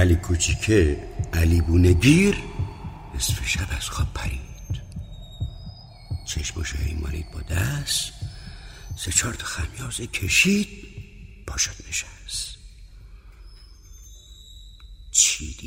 علی کوچیکه علی بونگیر نصف شب از خواب پرید. چشماشو مالید با دست، 3-4 تا خمیازه کشید، پاشد نشست. چی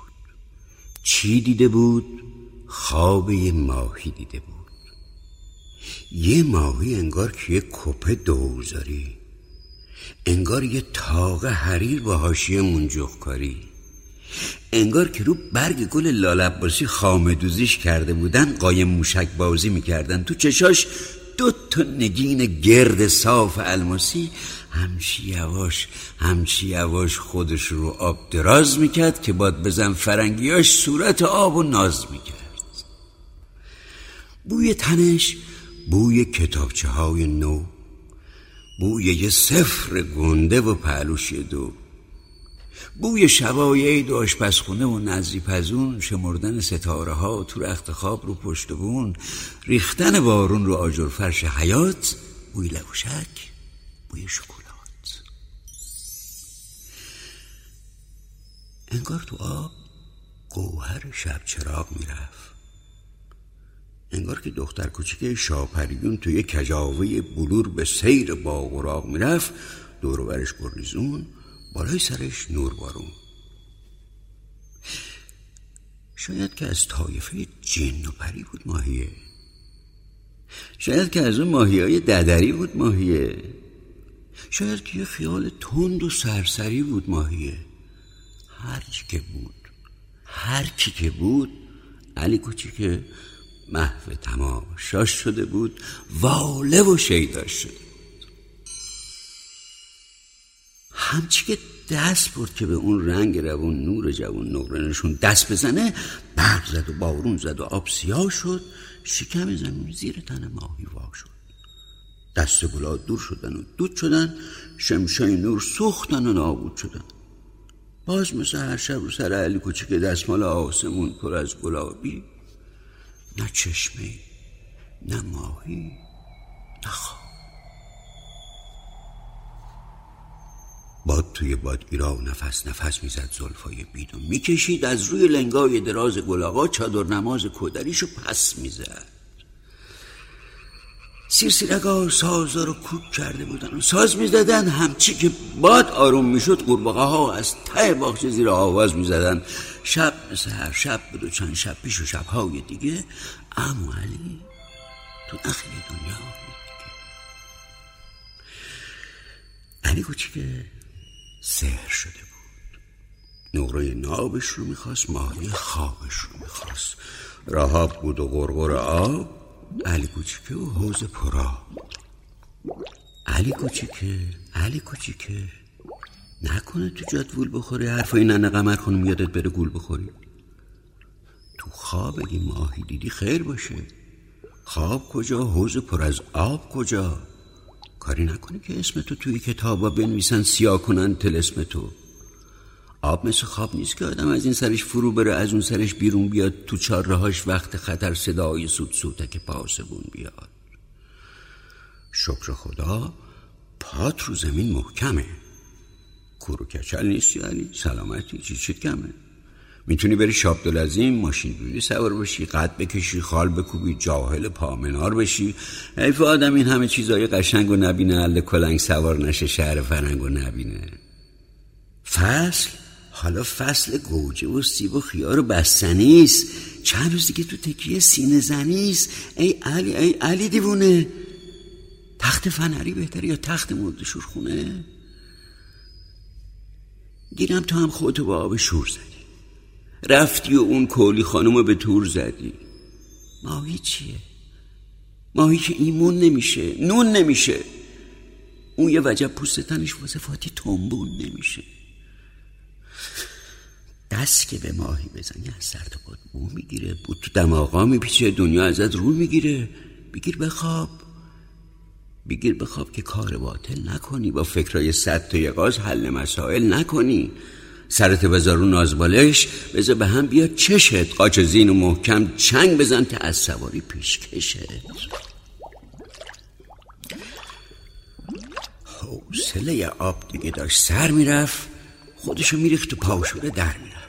دیده بود؟ خواب یه ماهی دیده بود. یه ماهی انگار که یه کپه دوزاری، انگار یه تاقه حریر با حاشیه منجوقکاری، انگار که رو برگ گل لالعباسی خامه دوزیش کرده بودن، قایم موشک بازی میکردن. تو چشاش 2 تا نگین گرد صاف الماسی همچی یواش خودش رو آب دراز میکرد که باد بزن فرنگیاش صورت آب و ناز میکرد. بوی تنش بوی کتابچه های نو، بوی یه صفر گنده و پهلوش 2، بوی شبای عید و آشپزخونه و نزدی پزون، شمردن ستاره ها تو رخت خواب رو پشت بون، ریختن بارون رو آجر فرش حیات، بوی لبوشک، بوی شکلات. انگار تو آب گوهر شب چراغ میرفت، انگار که دختر کوچیک شاپریون توی کجاوه بلور به سیر باغ و راغ میرفت، دور و برش گرلیزون، بالای سرش نور بارون. شاید که از طایفه جن و پری بود ماهیه، شاید که از اون ماهیای ددری بود ماهیه، شاید که یه خیال تند و سرسری بود ماهیه. هر کی که بود علی کوچیک محو تماشاش شده بود، واله و شیداش شده بود. همچی که دست برد که به اون رنگ روون نور جوون نقرنشون دست بزنه، برق زد و بارون زد و آب سیاه شد، شکم زمین زیر تن ماهی وا شد. دست گلا دور شدن و دود شدن، شمشای نور سوختن و نابود شدن. باز مثل هر شب رو سر علی کوچیک دستمال آسمون پر از گلابی، نه چشمه، نه ماهی، نه خواب. باد توی بادگیرا نفس میزد، زلفای بیدو میکشید، از روی لنگای دراز گلاغا چادر نماز کودریشو پس میزد. سیرسیرگا سازا رو کوک کرده بودن و ساز میزدن. همچی که باد آروم میشد، قورباغه ها از ته باغچه زیر آواز میزدن. شب مثل هر شب بود و چند شب پیش و شبهای دیگه، عمو علی تو نخیل دنیا دیگه. علی کوچیکه سحر شده بود، نقره نابش رو میخواست، ماهی خوابش رو میخواست. رهاب بود و غرغر آب، علی کوچیکه و حوض پرا. علی کوچیکه نکنه تو جات وول بخوری، حرفای ننه قمر خانم یادت بره گول بخوری. تو خواب اگه ماهی دیدی خیر باشه، خواب کجا، حوض پر از آب کجا. کاری نکنی که اسمتو توی کتابا بنویسن، سیاه کنن طلسم تو. آب مثل خواب نیست که آدم از این سرش فرو بره، از اون سرش بیرون بیاد. تو چارهاش وقت خطر صدای سوتک پاسبون بیاد. شکر خدا پات رو زمین محکمه، کورو کچل نیستی علی، سلامتی، چیت کمه. میتونی بری شابدالعظیم ماشین دوری سوار بشی، قد بکشی، خال بکوبی، جاهل پامنار بشی. حیف آدم این همه چیزای قشنگ و نبینه، اله کلنگ سوار نشه، شهر فرنگ و نبینه. حالا فصل گوجه و سیب و خیار و بستنیست، چند روز دیگه تو تکیه سینه زنیست. ای علی دیوونه، تخت فنری بهتره یا تخت مرد شورخونه؟ گیرم تو هم خودتو با آب شور زدی، رفتی و اون کولی خانومو به تور زدی. ماهی چیه؟ ماهی که ایمون نمیشه، نون نمیشه. اون یه وجب پوست تنش واسه فاتی تنبون نمیشه. دست که به ماهی بزنی از سر تا پات بو میگیره، بود تو دماغا میپیچه، دنیا ازت رو میگیره. بگیر بخواب که کار باطل نکنی، با فکرای 100 تا یقاز حل مسائل نکنی. سرت بذار رو نازبالش، بذار به هم بیاد چشت، قاچ زین و محکم چنگ بزن که از سواری پیش کشت. حوصله آب دیگه داشت سر میرفت، خودشو میریخت تو پاوشوره در میرفت.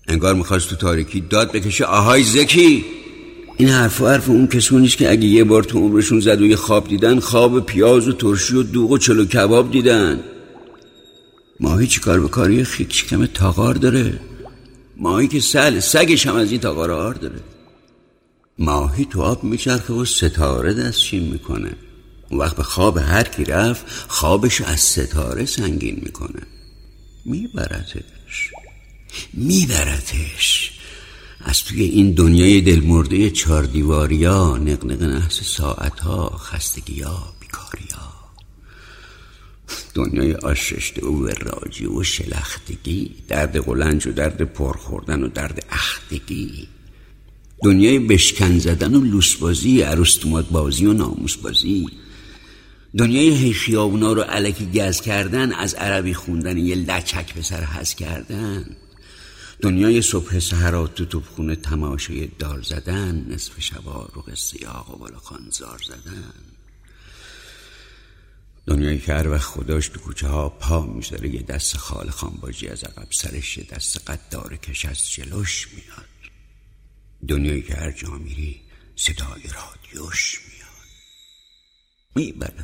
انگار میخواست تو تاریکی داد بکشه آهای زکی. این حرف اون کسونیست که اگه یه بار تو عمرشون زد و یه خواب دیدن، خواب پیاز و ترشی و دوغ و چلو کباب دیدن. ماهی چی کار به کاری خیک شکم تاغار داره؟ ماهی که سگش هم از این تاغار آر داره. ماهی تو آب میچرخه و ستاره دستشین میکنه. اون وقت به خواب هر کی رفت خوابش از ستاره سنگین میکنه. میبرتش از توی این دنیای دلمرده 4 دیواریا، نقنق نحس ساعتها، خستگیا، بیکاریا، دنیای آششته و وراجی و شلختگی، درد قلنج و درد پرخوردن و درد اختگی، دنیای بشکن زدن و لوسبازی، عروستومات بازی و ناموس بازی، دنیای هی خیابونا رو الکی گز کردن، از عربی خوندن یه لچک به سر حز کردن، دنیای صبح سحرات تو توپخونه تماشای دار زدن، نصف شبا رو قصه آقا بالاخان زار زدن، دنیایی که هر وقت خداش تو کوچه ها پا میذاره یه دست خال خانباجی از عقب سرش، یه دست قدار کش از جلوش میاد، دنیایی که هر جا میری صدای رادیوش میاد.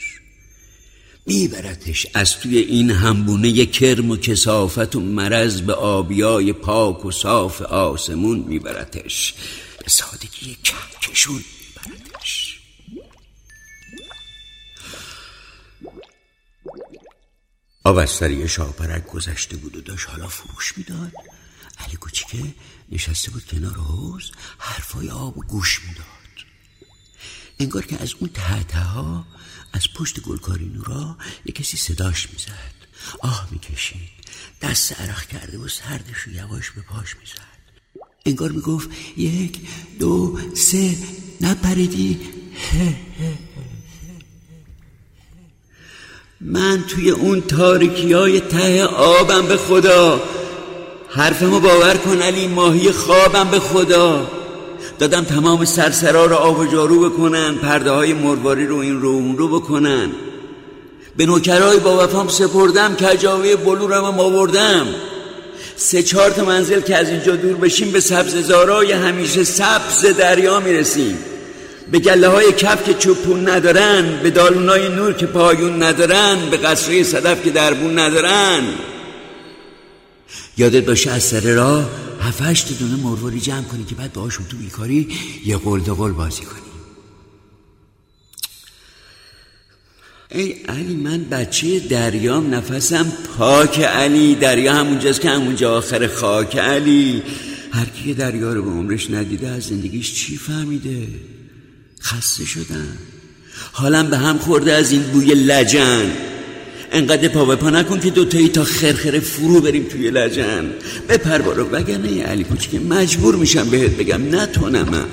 میبرتش از توی این همبونه کرم و کثافت و مرض به آبیای پاک و صاف آسمون میبرتش، به سادگی کهکشون میبرتش. آب از سریع شاپرک گذشته بود و داشت حالا فروش میداد. علی کوچیکه نشسته بود کنار حوض، حرفای آب و گوش میداد. انگار که از اون ته از پشت گلکاری نورا یه کسی صداش میزد، آه میکشید، دست عرق کرده و سردش رو یواش به پاش میزد. انگار میگفت 1 2 3 نپریدی. من توی اون تاریکیای ته آبم به خدا. حرفمو باور کن علی، ماهی خوابم به خدا. دادم تمام سرسرا رو آب و جارو بکنن، پرده های مرواری رو این رو اون رو بکنن. به نوکرای با وفام سپردم، کجاوه بلورم هم آوردم. 3-4 تا منزل که از اینجا دور بشیم به سبززارای همیشه سبز دریا میرسیم، به گله های کف که چوبون ندارن، به دالونای نور که پایون ندارن، به قصره صدف که دربون ندارن. یادت باشه از سر راه 7-8 دونه مرواری جمع کنی که بعد باهاشون تو بیکاری یه قول دقل بازی کنی. ای علی، من بچه دریام، نفسم پاک علی. دریا همونجاست که همونجا آخر خاک علی. هر کی دریا رو به عمرش ندیده از زندگیش چی فهمیده؟ خسته شدم، حالم به هم خورده از این بوی لجن. انقدر پا به پا نکن که دوتایی تا خرخره فرو بریم توی لجن. بپر بارو، وگرنه یه علی کوچیک مجبور میشم بهت بگم نتونم.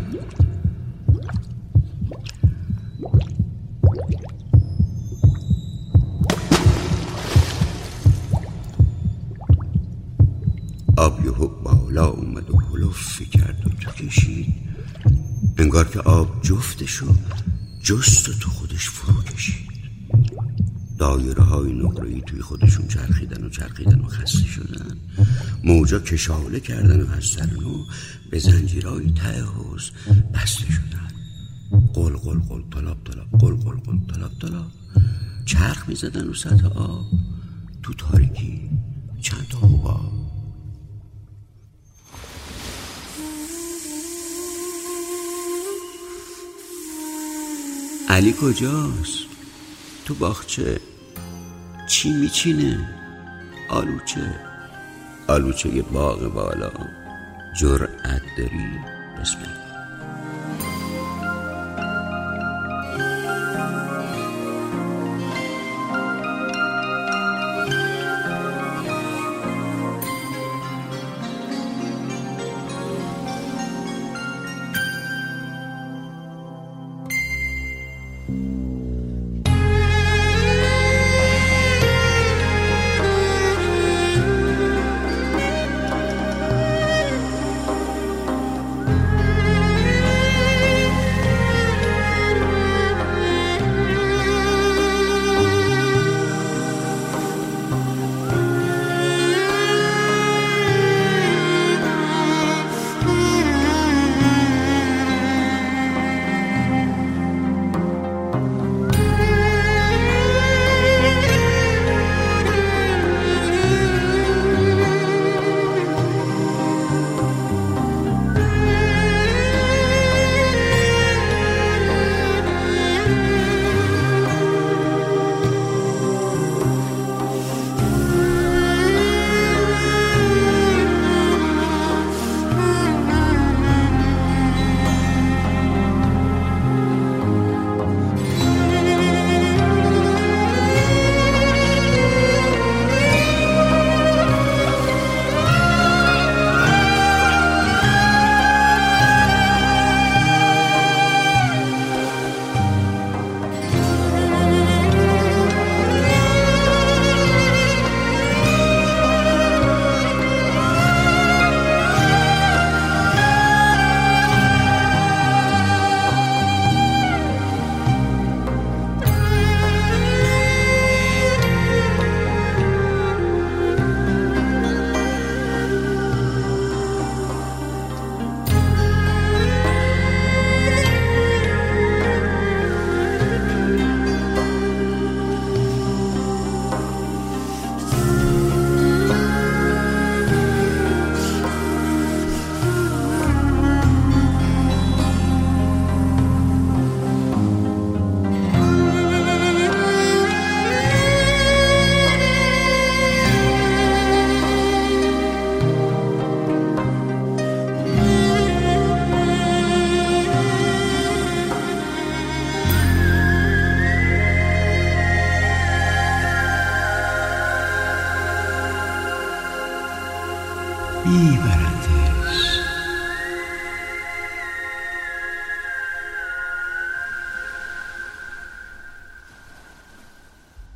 آب یهو بالا اومد و هلوفی کرد و تو کشید. انگار که آب جفتشو جست و تو خودش فرو کشید. دایره های نقره‌ای توی خودشون چرخیدن و خسته شدن. موجا کشاله کردن و از سر نو به زنجیرهای ته حوض بسته شدن. قل قل قل طلاب طلاب، قل قل قل طلاب طلاب. چرخ می زدن رو سطح آب. تو تاریکی چند تا حباب. علی کجاست؟ تو باغچه چی میچینه؟ آلوچه یه باغ بالا. جرأت داری؟ بسم الله.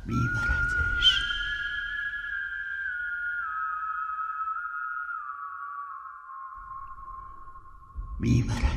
میبردش. میبردش.